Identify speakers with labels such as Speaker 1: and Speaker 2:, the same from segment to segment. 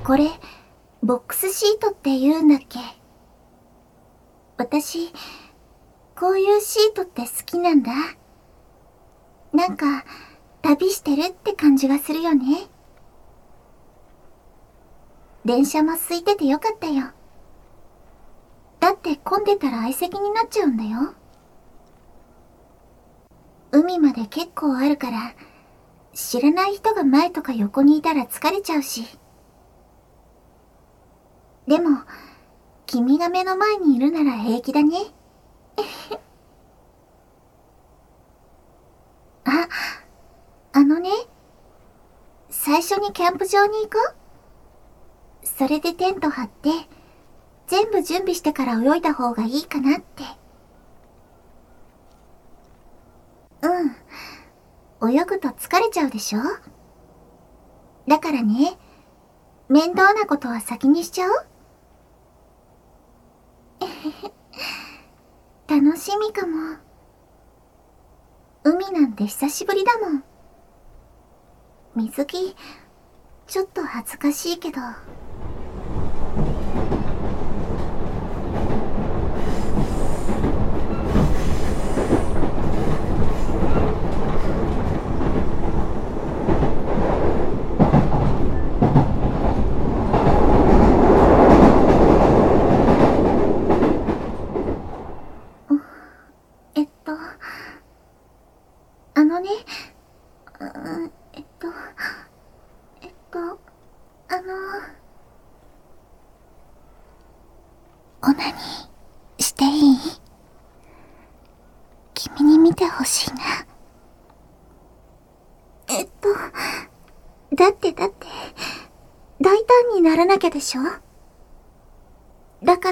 Speaker 1: これ、ボックスシートって言うんだっけ？私、こういうシートって好きなんだ。なんか、旅してるって感じがするよね。電車も空いててよかったよ。だって混んでたら相席になっちゃうんだよ。海まで結構あるから、知らない人が前とか横にいたら疲れちゃうし。でも、君が目の前にいるなら平気だね。あのね、最初にキャンプ場に行こう。それでテント張って、全部準備してから泳いだ方がいいかなって。泳ぐと疲れちゃうでしょ？だからね、面倒なことは先にしちゃおう。楽しみかも。海なんて久しぶりだもん。水着、ちょっと恥ずかしいけど。あのね、オナニーしていい？君に見てほしいな。だって、大胆にならなきゃでしょ？だから、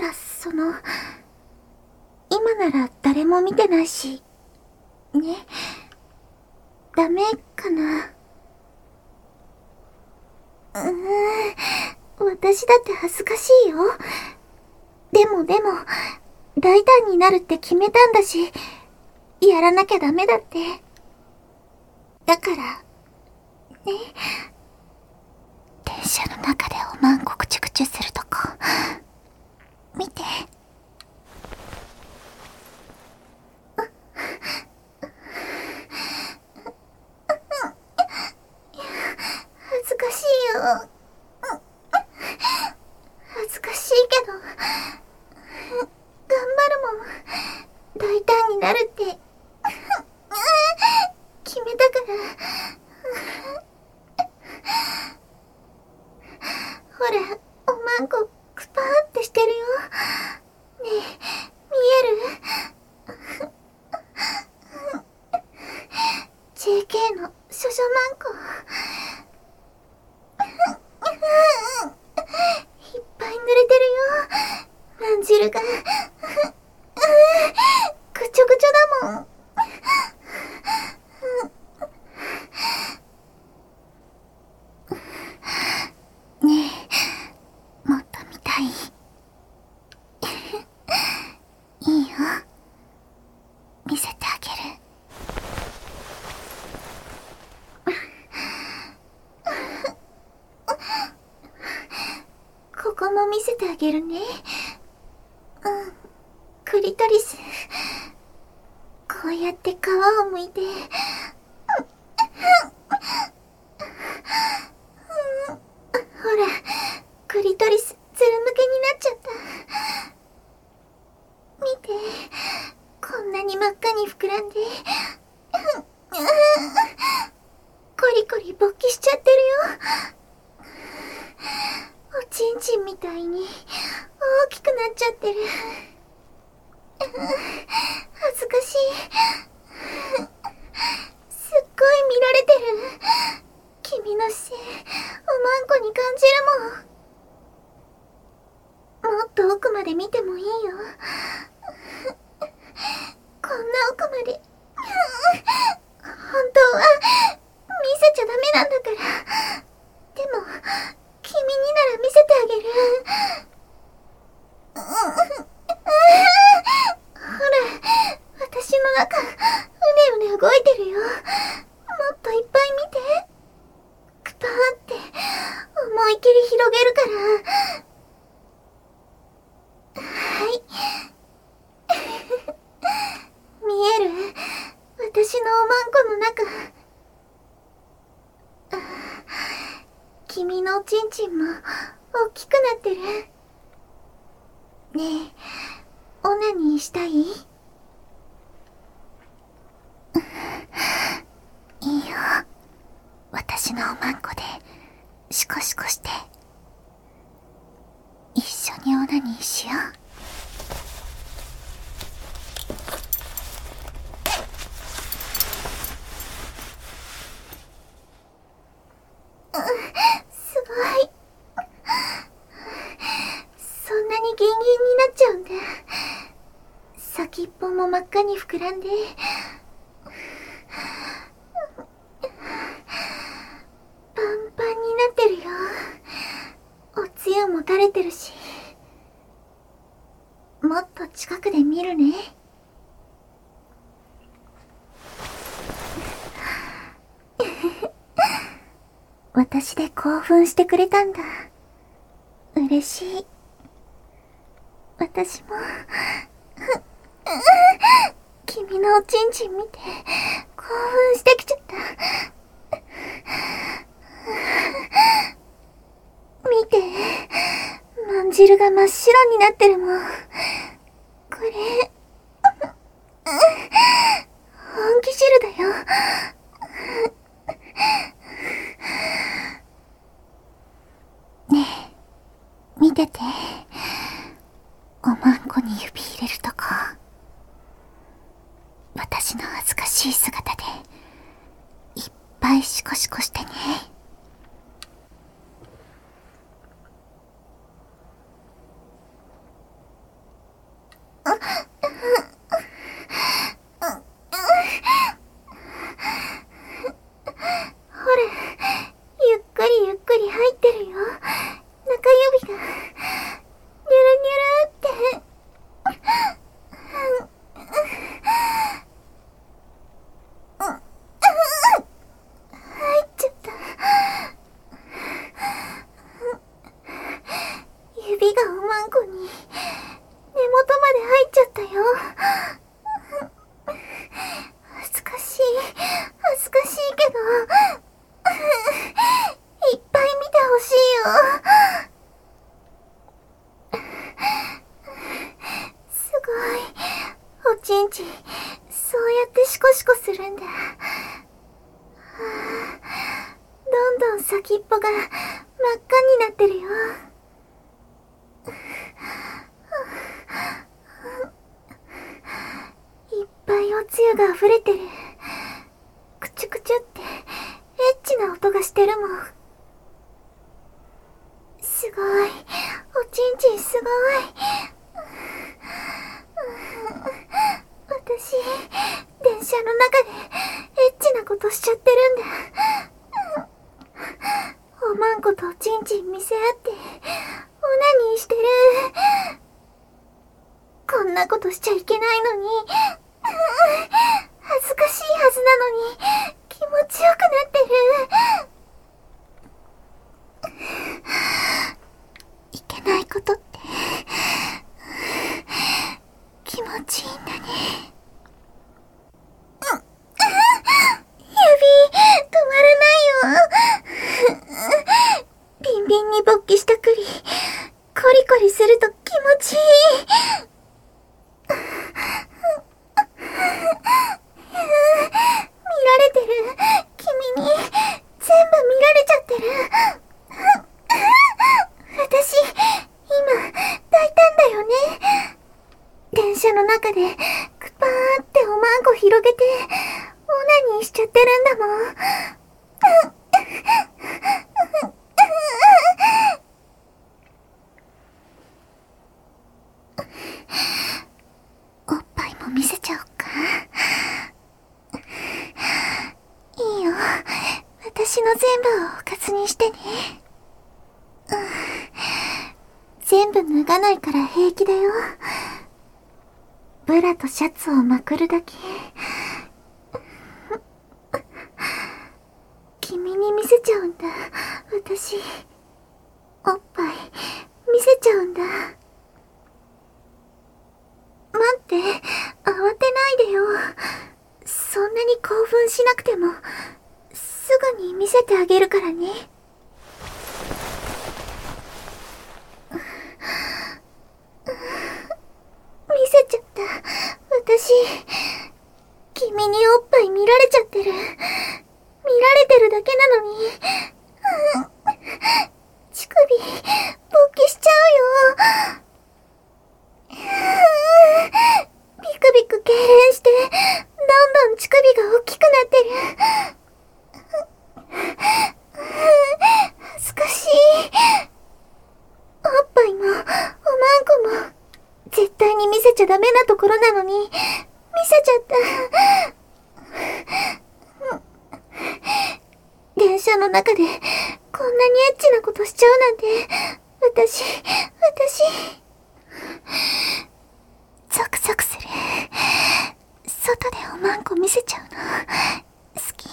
Speaker 1: 今なら誰も見てないし、ね、ダメかな？私だって恥ずかしいよ。でも、大胆になるって決めたんだし、やらなきゃダメだって。だから、ね。電車の中でおまんこくちゅくちゅするとこ、見て。恥ずかしいよ。恥ずかしいけど、頑張るもん。大胆になるって、決めたから。ほら、おまんこ、クパーってしてるよ。ねえ、見える？ JK の処女まんこ。いっぱい濡れてるよ。まんじるが。ぐちょぐちょだもん。ねえ、もっと見たい？いいよ。見せてあげる。ここも見せてあげるね。クリトリス。こうやって皮を剥いて。ほら、クリトリス、ずるむけになっちゃった。見て、こんなに真っ赤に膨らんで。コリコリ勃起しちゃってるよ。おちんちんみたいに大きくなっちゃってる。恥ずかしい。すっごい見られてる。君の姿勢、おまんこに感じるもん。もっと奥まで見てもいいよ。こんな奥まで。本当は見せちゃダメなんだから。でも、君になら見せてあげる。ほら、私の中、うねうね動いてるよ。もっといっぱい見て。クパーって、思いっきり広げるから。 のおまんこの中、君のおちんちんも大きくなってる。ねえ、オナニーしたい？いいよ。私のおまんこでシコシコして一緒にオナニーしよう。すごい。そんなにギンギンになっちゃうんだ。先っぽも真っ赤に膨らんで、パンパンになってるよ。おつゆも垂れてるし。もっと近くで見るね。私で興奮してくれたんだ。嬉しい。私も君のおちんちん見て興奮してきちゃった。見て、まんじるが真っ白になってるもん。これ本気汁だよ。ねえ、見てて。おまんこに指入れるとこ、私の恥ずかしい姿でいっぱいシコシコしてね。ほら、ゆっくりゆっくり入ってるよ。中指がニュルニュルって。入っちゃった。指がおまんこに根元まで入っちゃったよ。恥ずかしい、恥ずかしいけど、いっぱい見てほしいよ。すごい。おちんちん、そうやってシコシコするんだ。どんどん先っぽが真っ赤になってるよ。いっぱいおつゆが溢れてる。クチュクチュってエッチな音がしてるもん。すごい。おちんちんすごい。私、電車の中でエッチなことしちゃってるんだ。おまんことおちんちん見せ合ってオナニーしてる。こんなことしちゃいけないのに、恥ずかしいはずなのに気持ちよくなってる。いけないことって気持ちいいんだね。指止まらないよ。ビンビンに勃起した栗、コリコリすると気持ちいい。見られてる。君に全部見られちゃってる。私、今、抱いたんだよね。電車の中で、クパーっておまんこ広げて、オナニーしちゃってるんだもん。おっぱいも見せちゃおうか。いいよ。私の全部をおかずにしてね。全部脱がないから平気だよ。ブラとシャツをまくるだけ。君に見せちゃうんだ。私、おっぱい見せちゃうんだ。待って、慌てないでよ。そんなにに興奮しなくても、すぐに見せてあげるからね。見せちゃった。私、君におっぱい見られちゃってる。見られてるだけなのに。乳首、勃起しちゃうよ。ビクビク痙攣して、どんどん乳首が大きくなってる。恥ずかしい。おっぱいも、おまんこも、絶対に見せちゃダメなところなのに、見せちゃった。電車の中で、こんなにエッチなことしちゃうなんて、私、ゾクゾクする。外でおまんこ見せちゃうの、好き。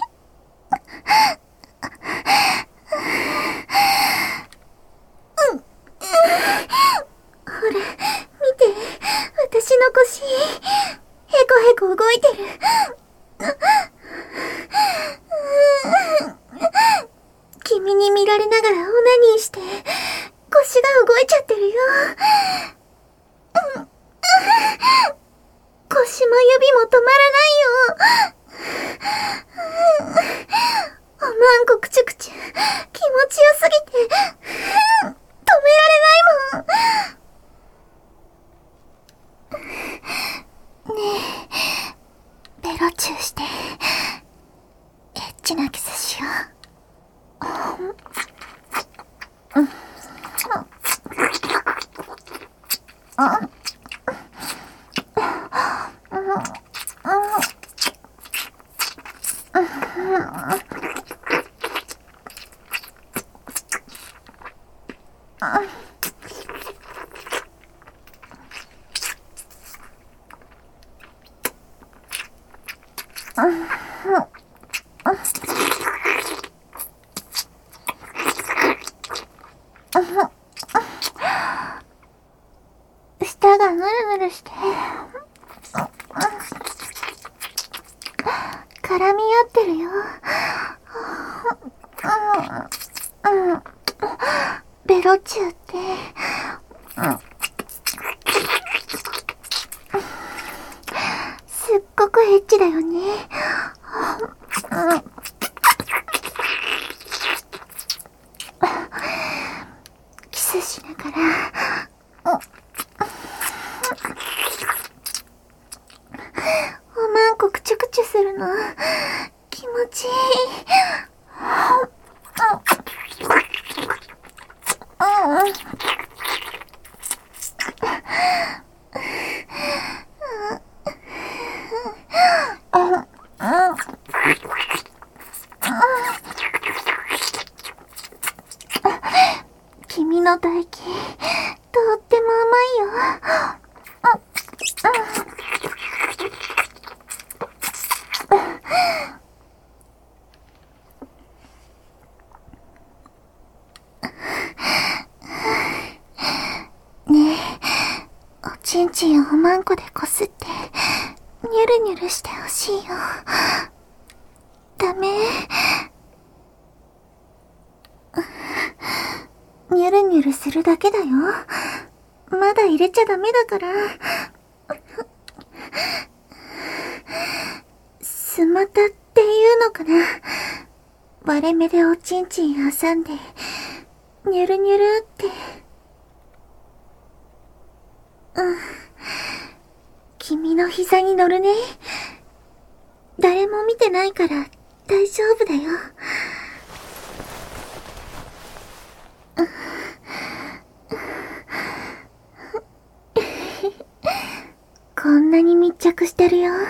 Speaker 1: ほら、見て、私の腰、へこへこ動いてる。君に見られながらオナニーして、腰が動いちゃってるよ。腰も指も止まらないよ。おまんこくちゅくちゅ、気持ちよすぎて、止められないもん。ねえ、ベロチューして、エッチなキスしよう。舌がヌルヌルして、絡み合ってるよ。ベロチューって、すっごくエッチだよね。キスしながら、おまんこくちゅくちゅするの、気持ちいい。君の唾液、とっても甘いよ。ねえ、おちんちんをおまんこでこすって、ニュルニュルしてほしいよ。ダメ？ニュルニュルするだけだよ。まだ入れちゃダメだから。スマタっていうのかな。割れ目でおちんちん挟んで、ニュルニュルって。君の膝に乗るね。誰も見てないから大丈夫だよ。こんなに密着してるよ。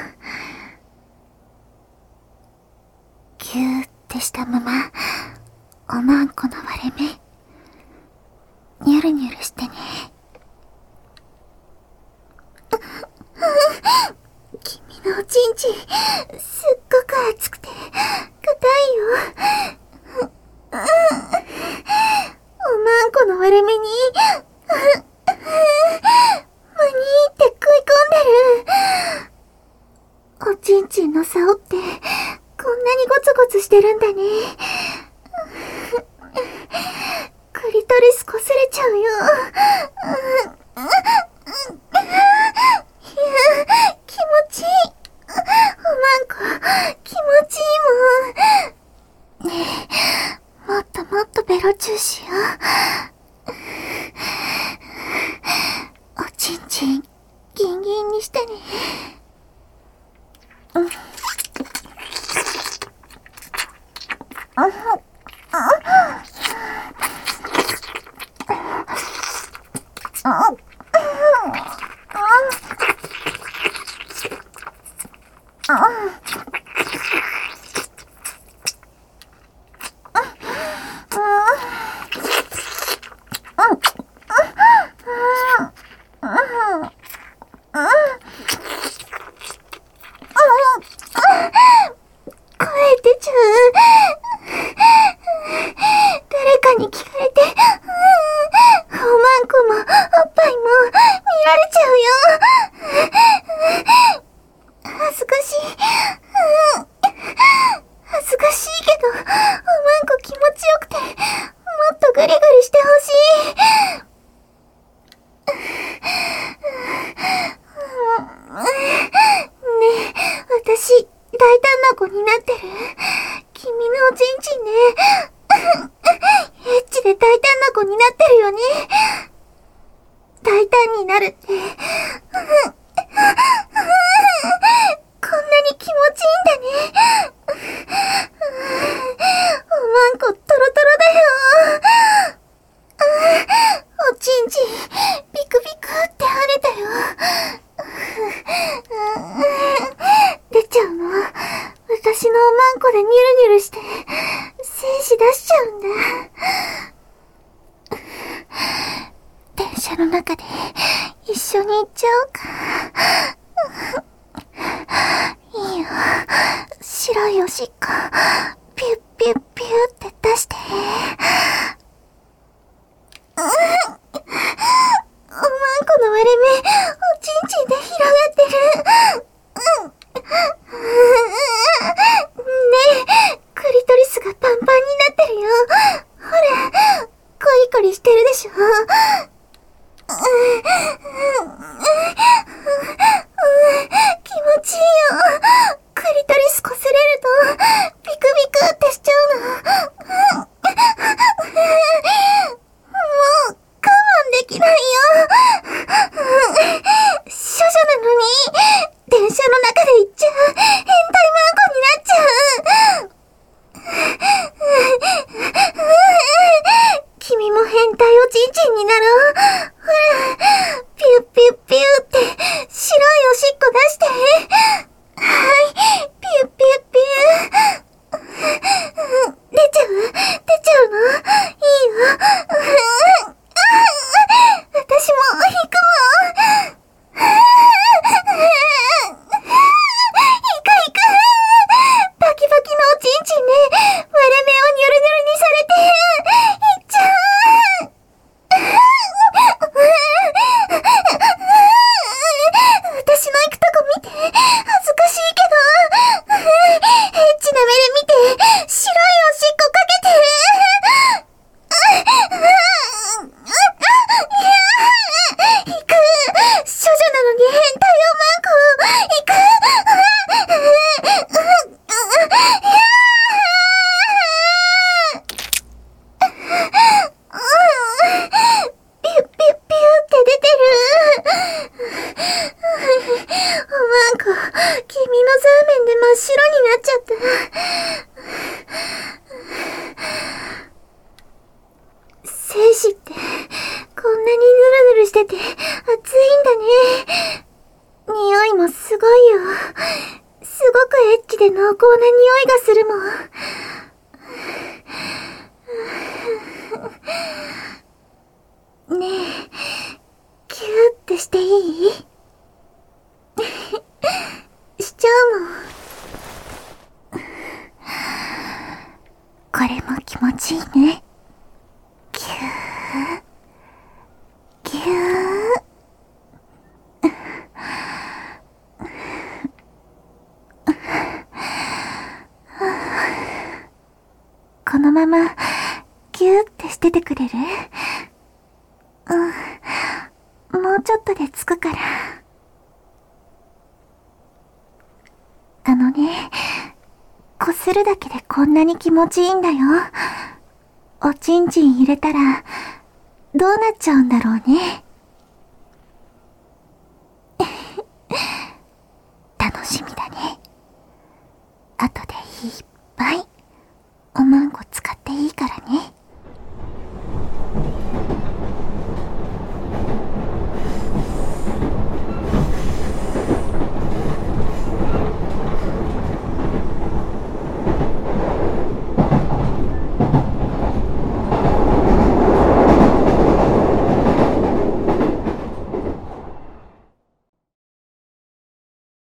Speaker 1: ギューってしたまま、おまんこの割れ目、ニュルニュルしてね。君のおちんちん、すっごく熱くて、硬いよ。おまんこの割れ目に、マニーって食い込んでる。 おちんちんの竿って、こんなにゴツゴツしてるんだね。クリトリス擦れちゃうよ。いや、気持ちいい。おまんこ、気持ちいいもん。ねえ、もっともっとベロチューしよう。おちんちん、ギンギンにしてね。声出ちゃう。誰かに聞かれて、おまんこもおっぱいも見られちゃうよ。恥ずかしい。恥ずかしいけど、おまんこ気持ちよくて、もっとグリグリしてほしい。ねえ、私、大胆な子になってる？君のおちんちんね。エッチで大胆な子になってるよね。大胆になるって。こんなに気持ちいいんだね。おまんこトロトロだよ。おちんちん、ビクビクって跳ねたよ。出ちゃうの。私のおまんこでニュルニュルして、精子出しちゃうんだ。電車の中で一緒に行っちゃおうか。いいよ。白いおしっこ、ピュッピュッピュッって出して。おまんこの割れ目、おちんちんで広がってる。ねえ、クリトリスがパンパンになってるよ。ほら、コリコリしてるでしょ。気持ちいいよ。クリトリス擦れると、ビクビクってしちゃうの。もう、我慢できないよ。処女なのに、電車の中で行っちゃう、変態マンコになっちゃう。君も変態おちんちんになろう。ほら、ピュッピュッピュッって白いおしっこ出して。はい、ピュッピュッピュッ。出ちゃうの？いいよ。私も引くもん。バキバキのおちんちんね、割れ目をニュルニュルにされて、いっちゃう。私の行くとこ見て、恥ずかしいけど、エッチな目で見て、白いおしっこかけて。行く。処女なのに変態おまんこ。行く。ピュッピュッピュッって出てる。おまんこ、君のザーメンで真っ白になっちゃった。精子って、こんなにヌルヌルしてて、熱いんだね。匂いもすごいよ。すごくエッチで濃厚な匂いがするもん。ねえ、キューってしていい？しちゃうもん。これも気持ちいいね。キュー、キュー。 まま、ぎゅーってしててくれる？もうちょっとで着くから。こするだけでこんなに気持ちいいんだよ。おちんちん入れたら、どうなっちゃうんだろうね。楽しみだね。後でいっ